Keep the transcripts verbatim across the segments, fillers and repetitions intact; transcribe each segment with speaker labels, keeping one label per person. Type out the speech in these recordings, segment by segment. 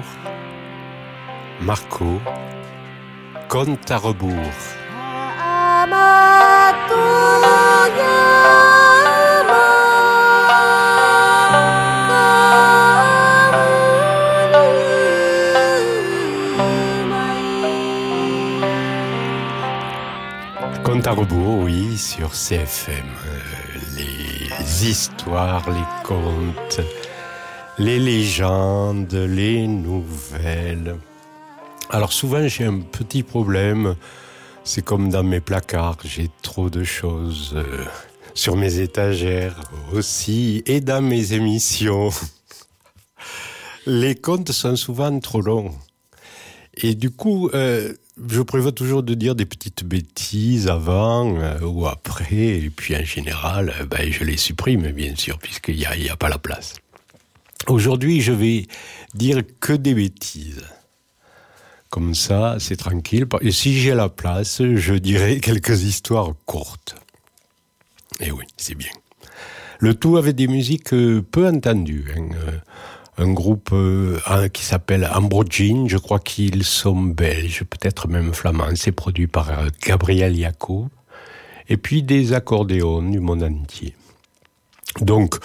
Speaker 1: Marco, compte à rebours. Compte à rebours, oui, sur C F M. Euh, les histoires, les contes, les légendes, les nouvelles. Alors souvent j'ai un petit problème, c'est comme dans mes placards, j'ai trop de choses euh, sur mes étagères aussi et dans mes émissions. Les contes sont souvent trop longs et du coup euh, je prévois toujours de dire des petites bêtises avant euh, ou après et puis en général euh, ben, je les supprime bien sûr puisqu'il n'y a, il y a pas la place. Aujourd'hui je vais dire que des bêtises. Comme ça, c'est tranquille. Et si j'ai la place, je dirai quelques histoires courtes. Et oui, c'est bien. Le tout avec des musiques peu entendues. Hein. Un groupe euh, qui s'appelle Ambrogine, je crois qu'ils sont belges, peut-être même flamands. C'est produit par Gabriel Yacoub. Et puis des accordéons du monde entier. Donc,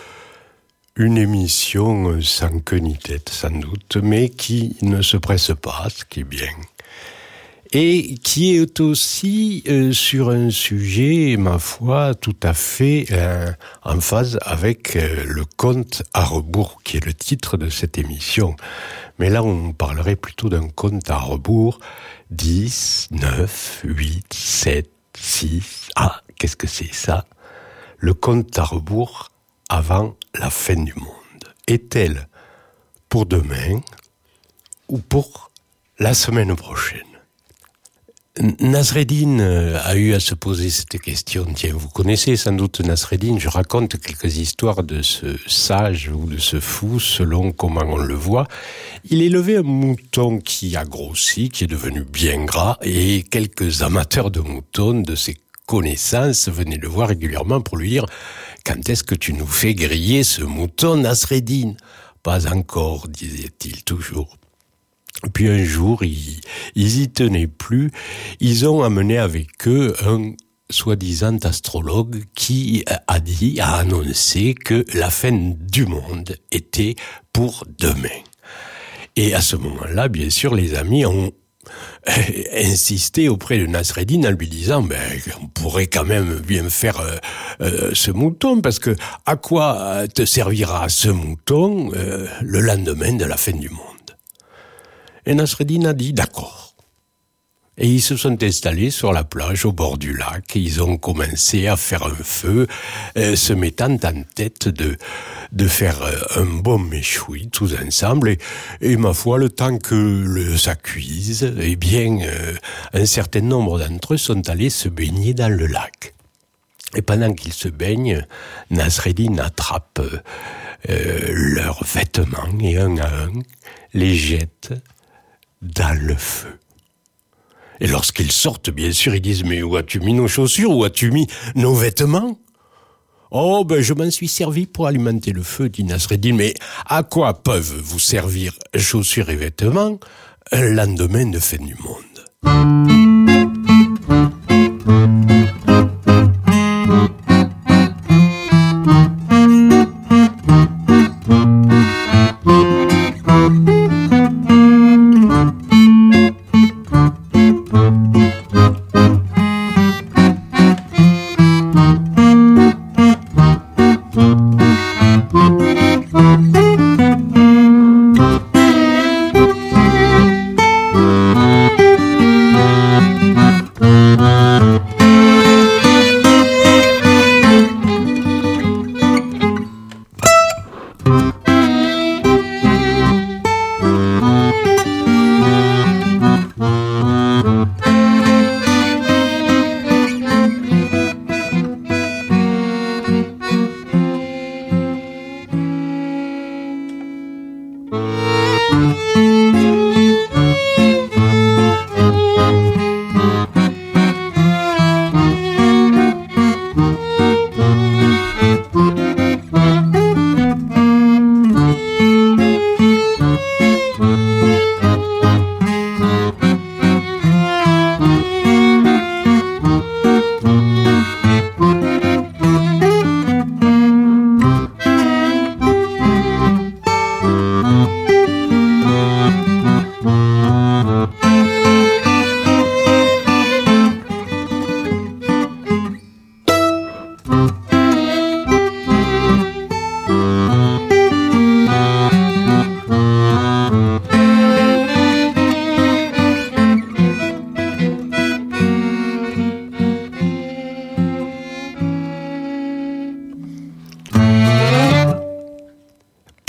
Speaker 1: une émission sans queue ni tête, sans doute, mais qui ne se presse pas, ce qui est bien. Et qui est aussi euh, sur un sujet, ma foi, tout à fait euh, en phase avec euh, le compte à rebours, qui est le titre de cette émission. Mais là, on parlerait plutôt d'un compte à rebours dix, neuf, huit, sept, six... Ah, qu'est-ce que c'est ça ? Le compte à rebours avant la fin du monde. Est-elle pour demain ou pour la semaine prochaine ? Nasreddin a eu à se poser cette question. Tiens, vous connaissez sans doute Nasreddin. Je raconte quelques histoires de ce sage ou de ce fou, selon comment on le voit. Il élevait un mouton qui a grossi, qui est devenu bien gras, et quelques amateurs de moutons de ses connaissances venaient le voir régulièrement pour lui dire « Quand est-ce que tu nous fais griller ce mouton, Nasreddin ?»« Pas encore, disait-il toujours. » Puis un jour, ils, ils y tenaient plus. Ils ont amené avec eux un soi-disant astrologue qui a dit, a annoncé que la fin du monde était pour demain. Et à ce moment-là, bien sûr, les amis ont insisté auprès de Nasreddin en lui disant ben, on pourrait quand même bien faire euh, euh, ce mouton parce que à quoi te servira ce mouton euh, le lendemain de la fin du monde? Et Nasreddin a dit d'accord. Et ils se sont installés sur la plage au bord du lac et ils ont commencé à faire un feu, euh, se mettant en tête de, de faire un bon méchoui tous ensemble. Et, et ma foi, le temps que le, ça cuise, eh bien, euh, un certain nombre d'entre eux sont allés se baigner dans le lac. Et pendant qu'ils se baignent, Nasreddin attrape euh, leurs vêtements et un à un les jette dans le feu. Et lorsqu'ils sortent, bien sûr, ils disent « Mais où as-tu mis nos chaussures? Où as-tu mis nos vêtements ?» « Oh, ben je m'en suis servi pour alimenter le feu, dit Nasreddin. Mais à quoi peuvent vous servir chaussures et vêtements un lendemain de fin du monde ?»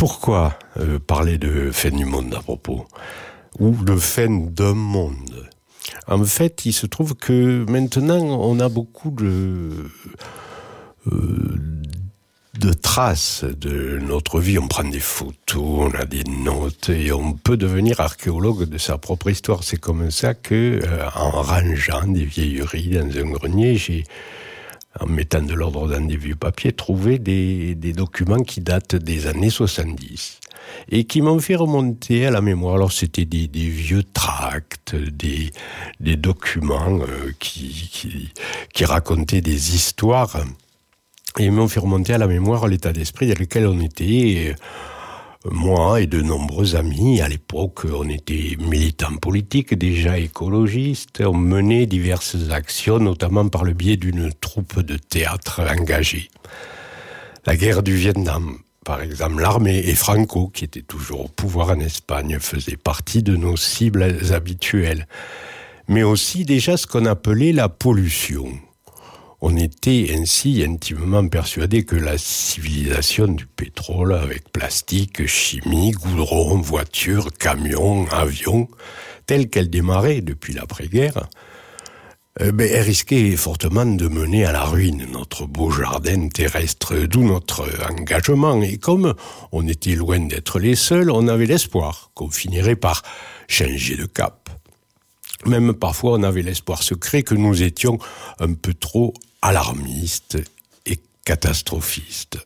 Speaker 1: Pourquoi euh, parler de fin du monde à propos ? Ou de fin d'un monde ? En fait, il se trouve que maintenant, on a beaucoup de, euh, de traces de notre vie. On prend des photos, on a des notes, et on peut devenir archéologue de sa propre histoire. C'est comme ça que, euh, en rangeant des vieilleries dans un grenier, j'ai, en mettant de l'ordre dans des vieux papiers, trouvé des, des documents qui datent des années soixante-dix. Et qui m'ont fait remonter à la mémoire. Alors c'était des, des vieux tracts, des, des documents euh, qui, qui, qui racontaient des histoires, et ils m'ont fait remonter à la mémoire l'état d'esprit dans lequel on était, moi et de nombreux amis. À l'époque, on était militants politiques, déjà écologistes, on menait diverses actions, notamment par le biais d'une troupe de théâtre engagée. La guerre du Vietnam, par exemple, l'armée et Franco, qui était toujours au pouvoir en Espagne, faisait partie de nos cibles habituelles. Mais aussi déjà ce qu'on appelait la pollution. On était ainsi intimement persuadés que la civilisation du pétrole, avec plastique, chimie, goudron, voitures, camions, avions, telle qu'elle démarrait depuis l'après-guerre, Euh, ben, elle risquait fortement de mener à la ruine notre beau jardin terrestre, d'où notre engagement. Et comme on était loin d'être les seuls, on avait l'espoir qu'on finirait par changer de cap. Même parfois, on avait l'espoir secret que nous étions un peu trop alarmistes et catastrophistes.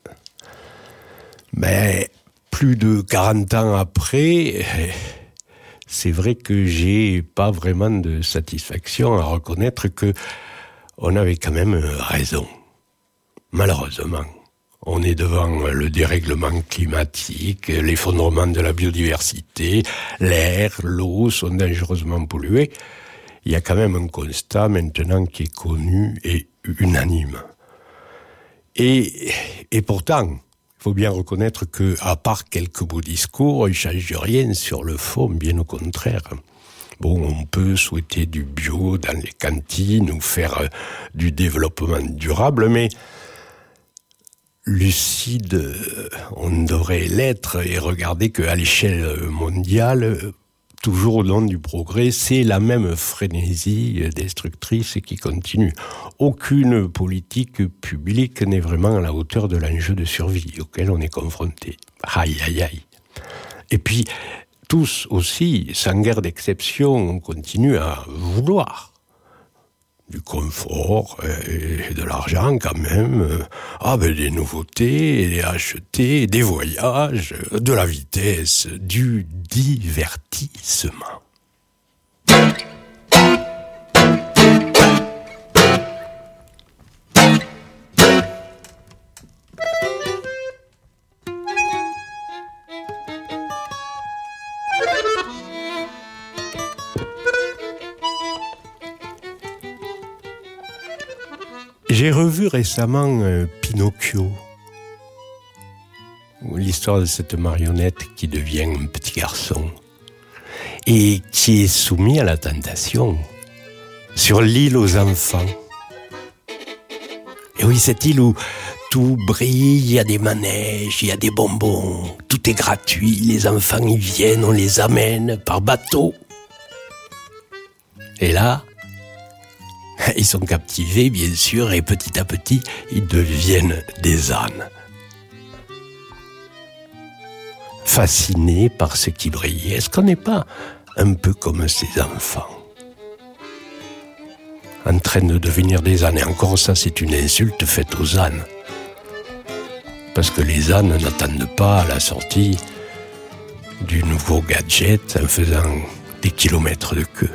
Speaker 1: Mais plus de quarante ans après, c'est vrai que j'ai pas vraiment de satisfaction à reconnaître que on avait quand même raison. Malheureusement, on est devant le dérèglement climatique, l'effondrement de la biodiversité, l'air, l'eau sont dangereusement pollués. Il y a quand même un constat maintenant qui est connu et unanime. Et, et pourtant, il faut bien reconnaître que, à part quelques beaux discours, il ne change rien sur le fond, bien au contraire. Bon, on peut souhaiter du bio dans les cantines ou faire du développement durable, mais lucide, on devrait l'être et regarder qu'à l'échelle mondiale, toujours au nom du progrès, c'est la même frénésie destructrice qui continue. Aucune politique publique n'est vraiment à la hauteur de l'enjeu de survie auquel on est confronté. Aïe, aïe, aïe. Et puis, tous aussi, sans guère d'exception, on continue à vouloir du confort et de l'argent quand même, ah ben des nouveautés, des achetés, des voyages, de la vitesse, du divertissement. J'ai revu récemment euh, Pinocchio, l'histoire de cette marionnette qui devient un petit garçon et qui est soumis à la tentation sur l'île aux enfants. Et oui, cette île où tout brille, il y a des manèges, il y a des bonbons, tout est gratuit, les enfants y viennent, on les amène par bateau. Et là, ils sont captivés, bien sûr, et petit à petit, ils deviennent des ânes. Fascinés par ce qui brille. Est-ce qu'on n'est pas un peu comme ces enfants, en train de devenir des ânes? Et encore ça, c'est une insulte faite aux ânes. Parce que les ânes n'attendent pas la sortie du nouveau gadget en faisant des kilomètres de queue.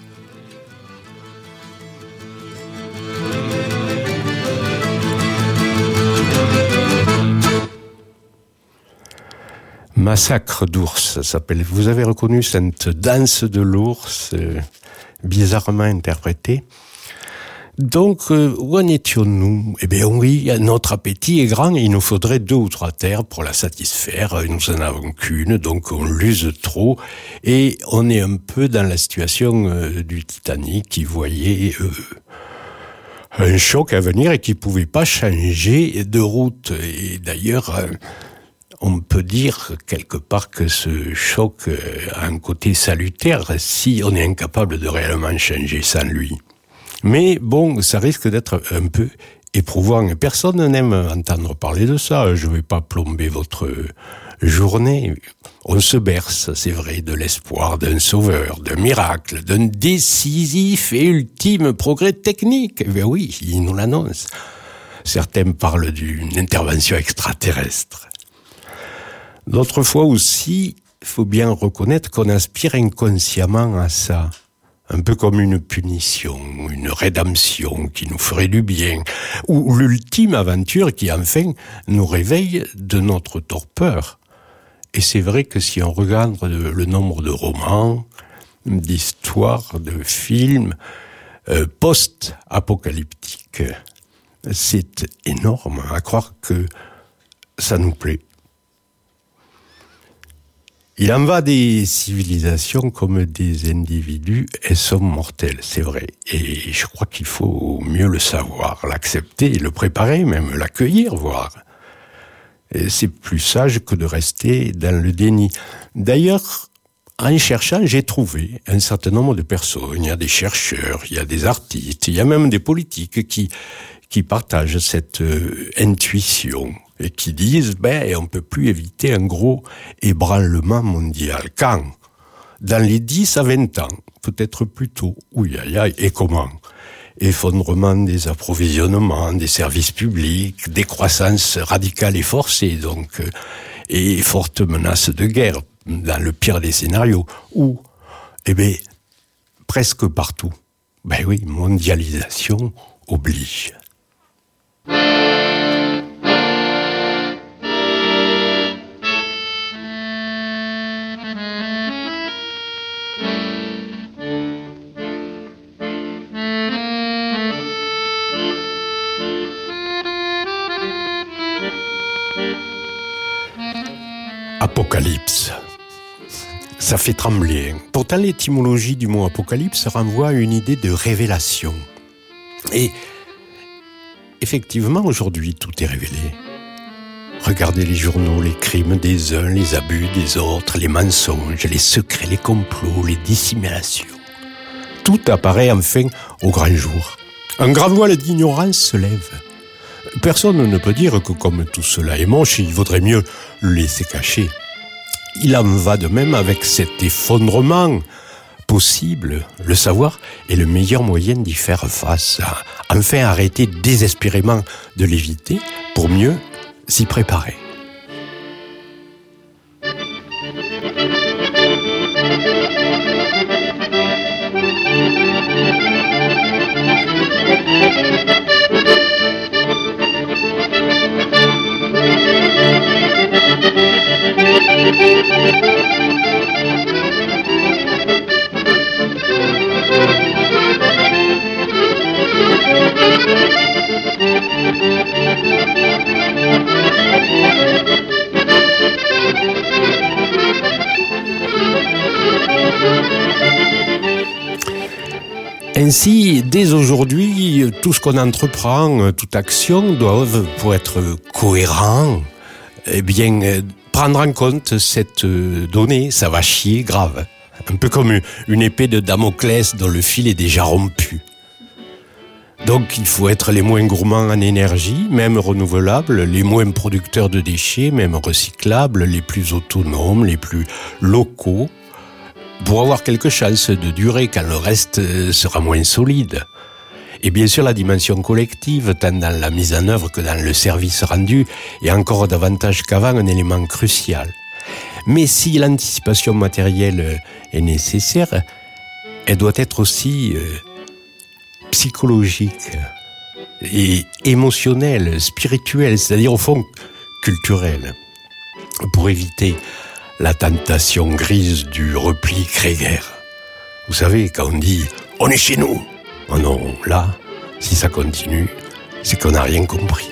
Speaker 1: Massacre d'ours, ça s'appelle. Vous avez reconnu cette danse de l'ours, euh, bizarrement interprétée. Donc, euh, où en étions-nous ? Eh bien oui, notre appétit est grand et il nous faudrait deux ou trois terres pour la satisfaire. Nous en avons qu'une, donc on l'use trop. Et on est un peu dans la situation euh, du Titanic qui voyait euh, un choc à venir et qui pouvait pas changer de route. Et d'ailleurs... Euh, on peut dire quelque part que ce choc a un côté salutaire si on est incapable de réellement changer sans lui. Mais bon, ça risque d'être un peu éprouvant. Personne n'aime entendre parler de ça. Je ne vais pas plomber votre journée. On se berce, c'est vrai, de l'espoir d'un sauveur, d'un miracle, d'un décisif et ultime progrès technique. Eh bien oui, il nous l'annonce. Certains parlent d'une intervention extraterrestre. D'autres fois aussi, il faut bien reconnaître qu'on aspire inconsciemment à ça. Un peu comme une punition, une rédemption qui nous ferait du bien, ou l'ultime aventure qui enfin nous réveille de notre torpeur. Et c'est vrai que si on regarde le nombre de romans, d'histoires, de films euh, post-apocalyptiques, c'est énorme à croire que ça nous plaît. Il en va des civilisations comme des individus, elles sont mortelles, c'est vrai. Et je crois qu'il faut mieux le savoir, l'accepter, le préparer, même l'accueillir, voire. Et c'est plus sage que de rester dans le déni. D'ailleurs, en cherchant, j'ai trouvé un certain nombre de personnes. Il y a des chercheurs, il y a des artistes, il y a même des politiques qui, qui partagent cette euh, intuition et qui disent, ben, on peut plus éviter un gros ébranlement mondial. Quand? Dans les dix à vingt ans, peut-être plus tôt. Oui, aïe, aïe, et comment? Effondrement des approvisionnements, des services publics, décroissance radicale et forcée, donc, euh, et forte menace de guerre, dans le pire des scénarios. Où? Eh bien, presque partout. Ben oui, mondialisation oblige. Apocalypse. Ça fait trembler. Pourtant, l'étymologie du mot apocalypse renvoie à une idée de révélation. Et effectivement, aujourd'hui, tout est révélé. Regardez les journaux, les crimes des uns, les abus des autres, les mensonges, les secrets, les complots, les dissimulations. Tout apparaît enfin au grand jour. Un grand voile d'ignorance se lève. Personne ne peut dire que comme tout cela est moche, il vaudrait mieux le laisser cacher. Il en va de même avec cet effondrement possible. Le savoir est le meilleur moyen d'y faire face. Enfin, arrêter désespérément de l'éviter pour mieux s'y préparer. Ainsi, dès aujourd'hui, tout ce qu'on entreprend, toute action doivent, pour être cohérent, eh bien, prendre en compte cette donnée. Ça va chier grave. Un peu comme une épée de Damoclès dont le fil est déjà rompu. Donc, il faut être les moins gourmands en énergie, même renouvelables, les moins producteurs de déchets, même recyclables, les plus autonomes, les plus locaux, pour avoir quelque chance de durer quand le reste sera moins solide. Et bien sûr, la dimension collective, tant dans la mise en œuvre que dans le service rendu, est encore davantage qu'avant un élément crucial. Mais si l'anticipation matérielle est nécessaire, elle doit être aussi euh, psychologique et émotionnelle, spirituelle, c'est-à-dire au fond culturelle, pour éviter la tentation grise du repli grégaire. Vous savez, quand on dit « on est chez nous », oh non, là, si ça continue, c'est qu'on n'a rien compris.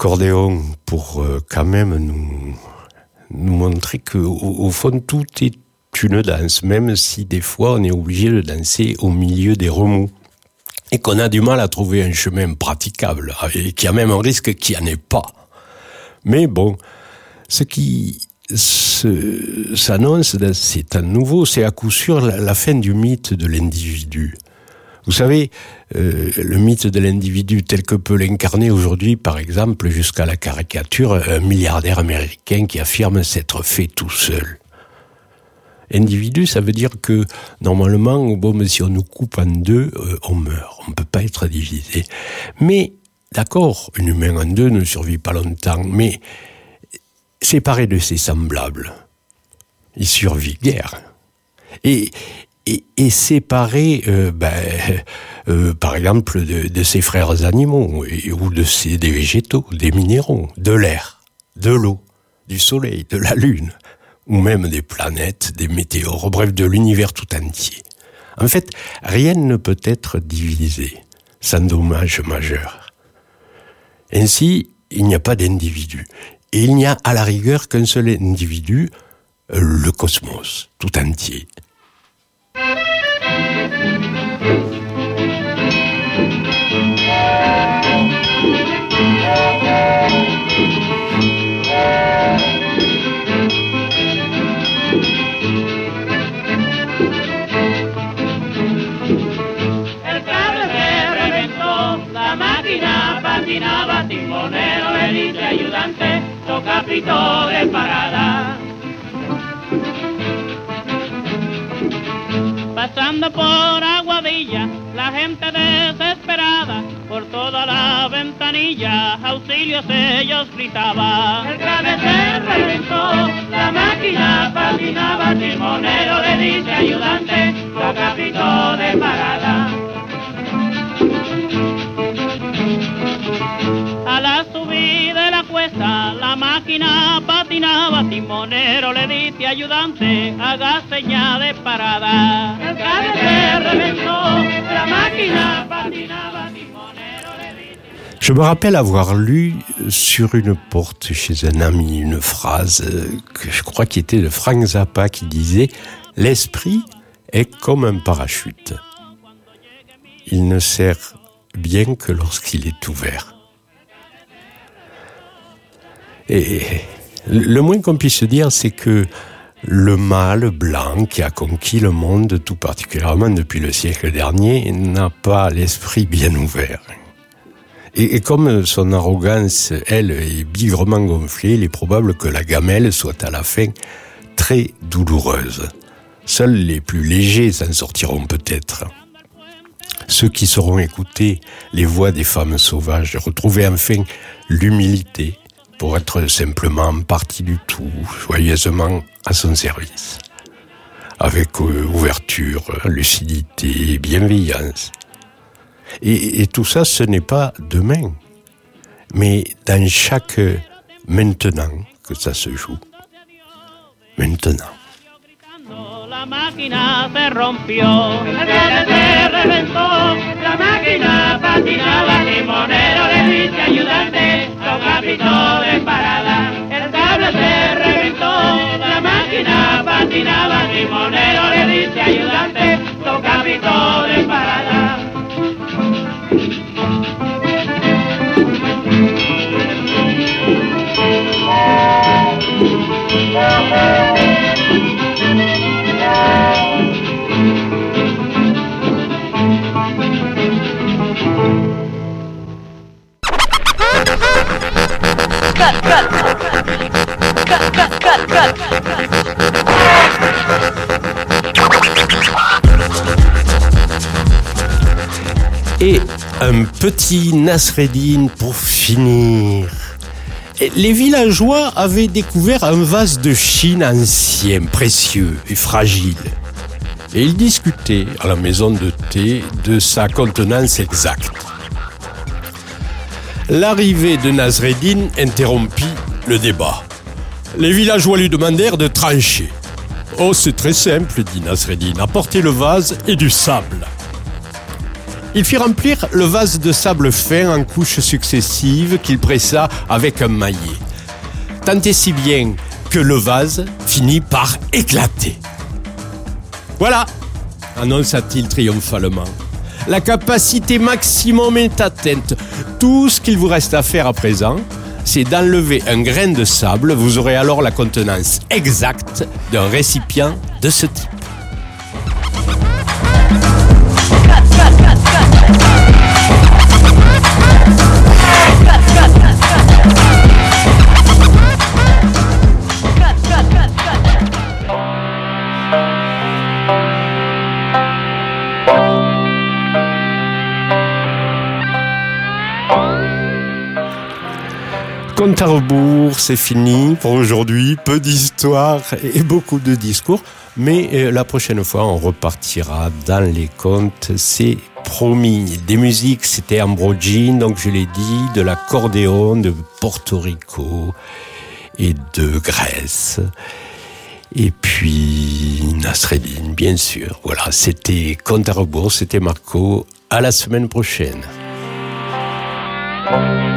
Speaker 1: l'accordéon pour euh, quand même nous, nous montrer que au, au fond tout est une danse, même si des fois on est obligé de danser au milieu des remous et qu'on a du mal à trouver un chemin praticable et qu'il y a même un risque qu'il n'y en ait pas. Mais bon, ce qui se, s'annonce dans ces temps nouveaux, c'est à coup sûr la, la fin du mythe de l'individu. Vous savez, euh, le mythe de l'individu tel que peut l'incarner aujourd'hui, par exemple, jusqu'à la caricature, un milliardaire américain qui affirme s'être fait tout seul. Individu, ça veut dire que, normalement, bon, si on nous coupe en deux, euh, on meurt. On ne peut pas être divisé. Mais, d'accord, un humain en deux ne survit pas longtemps, mais séparé de ses semblables, il survit guère. Et, et, et séparé, euh, ben, euh, par exemple, de, de ses frères animaux, et, ou de ses, des végétaux, des minéraux, de l'air, de l'eau, du soleil, de la lune, ou même des planètes, des météores, bref, de l'univers tout entier. En fait, rien ne peut être divisé sans dommage majeur. Ainsi, il n'y a pas d'individu. Et il n'y a à la rigueur qu'un seul individu, le cosmos, tout entier.
Speaker 2: Patinaba, timonero, le dice ayudante, toca pito de parada. Pasando por Aguadilla, la gente desesperada, por toda la ventanilla, auxilios ellos gritaban. El grave se reventó, la máquina patinaba, timonero, le dice ayudante, toca pito de parada. A la subida de la cuesta, la máquina patinaba, timonero le dice ayudante, haga señal de parada. El cable se reventó, la máquina patinaba, timonero le dice...
Speaker 1: Je me rappelle avoir lu sur une porte chez un ami une phrase que je crois qui était de Frank Zappa qui disait « L'esprit est comme un parachute. Il ne sert bien que lorsqu'il est ouvert. » Et le moins qu'on puisse se dire, c'est que le mâle blanc qui a conquis le monde, tout particulièrement depuis le siècle dernier, n'a pas l'esprit bien ouvert. Et, et comme son arrogance, elle, est bigrement gonflée, il est probable que la gamelle soit à la fin très douloureuse. Seuls les plus légers s'en sortiront peut-être. Ceux qui sauront écouter les voix des femmes sauvages, retrouver enfin l'humilité, pour être simplement partie du tout, joyeusement à son service, avec euh, ouverture, lucidité, bienveillance. Et, et tout ça, ce n'est pas demain, mais dans chaque maintenant que ça se joue. Maintenant.
Speaker 2: La máquina se rompió, el cable se reventó, la máquina patinaba, timonero le dice ayudante, toca pito de parada. El cable se reventó, la máquina patinaba, timonero le dice ayudante, toca pito de parada.
Speaker 3: Cut, cut, cut, cut, cut, cut.
Speaker 1: Et un petit Nasreddin pour finir. Les villageois avaient découvert un vase de Chine ancien, précieux et fragile. Et ils discutaient à la maison de thé de sa contenance exacte. L'arrivée de Nasreddin interrompit le débat. Les villageois lui demandèrent de trancher. « Oh, c'est très simple, dit Nasreddin, apportez le vase et du sable. » Il fit remplir le vase de sable fin en couches successives qu'il pressa avec un maillet. Tant et si bien que le vase finit par éclater. Voilà, annonça-t-il triomphalement. La capacité maximum est atteinte. Tout ce qu'il vous reste à faire à présent, c'est d'enlever un grain de sable. Vous aurez alors la contenance exacte d'un récipient de ce type. Compte à rebours, c'est fini pour aujourd'hui. Peu d'histoires et beaucoup de discours. Mais la prochaine fois, on repartira dans les contes. C'est promis. Des musiques, c'était Ambrogine, donc je l'ai dit, de l'accordéon de Porto Rico et de Grèce. Et puis Nasreddin, bien sûr. Voilà, c'était Compte à rebours, c'était Marco. À la semaine prochaine.